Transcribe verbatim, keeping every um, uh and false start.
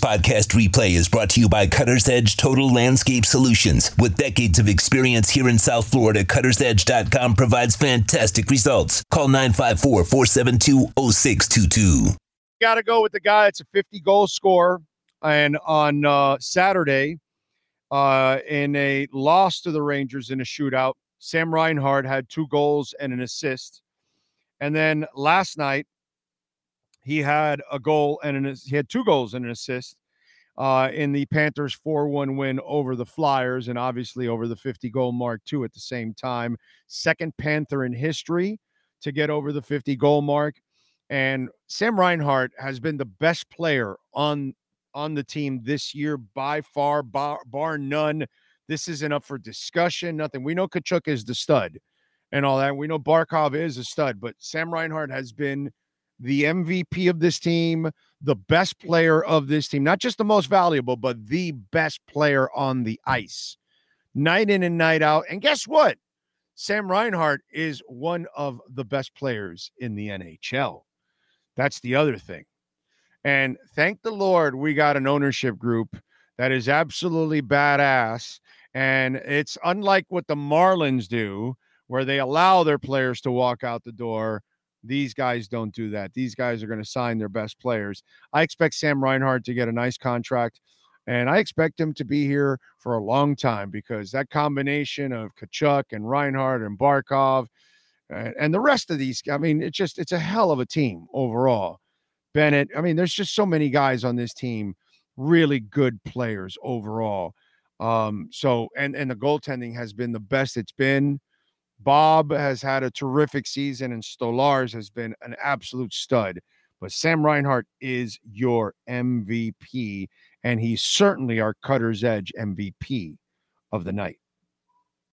podcast replay is brought to you by Cutter's Edge Total Landscape Solutions. With decades of experience here in South Florida, cutters edge dot com provides fantastic results. Call nine five four, four seven two, zero six two two. Got to go with the guy that's a fifty-goal scorer. And on uh, Saturday, uh, in a loss to the Rangers in a shootout, Sam Reinhart had two goals and an assist. And then last night, he had a goal and an, he had two goals and an assist uh, in the Panthers four one win over the Flyers, and obviously over the fifty-goal mark, too, at the same time. Second Panther in history to get over the fifty-goal mark. And Sam Reinhart has been the best player on, on the team this year by far, bar, bar none. This isn't up for discussion, nothing. We know Tkachuk is the stud and all that. We know Barkov is a stud, but Sam Reinhart has been the M V P of this team, the best player of this team, not just the most valuable, but the best player on the ice, night in and night out. And guess what? Sam Reinhart is one of the best players in the N H L. That's the other thing. And thank the Lord we got an ownership group that is absolutely badass. And it's unlike what the Marlins do, where they allow their players to walk out the door. These guys don't do that. These guys are going to sign their best players. I expect Sam Reinhart to get a nice contract, and I expect him to be here for a long time, because that combination of Tkachuk and Reinhart and Barkov and, and the rest of these, I mean, it's just, it's a hell of a team overall. Bennett, I mean, there's just so many guys on this team, really good players overall. Um, so, and, and the goaltending has been the best it's been. Bob has had a terrific season, and Stolarz has been an absolute stud. But Sam Reinhart is your M V P, and he's certainly our Cutter's Edge M V P of the night.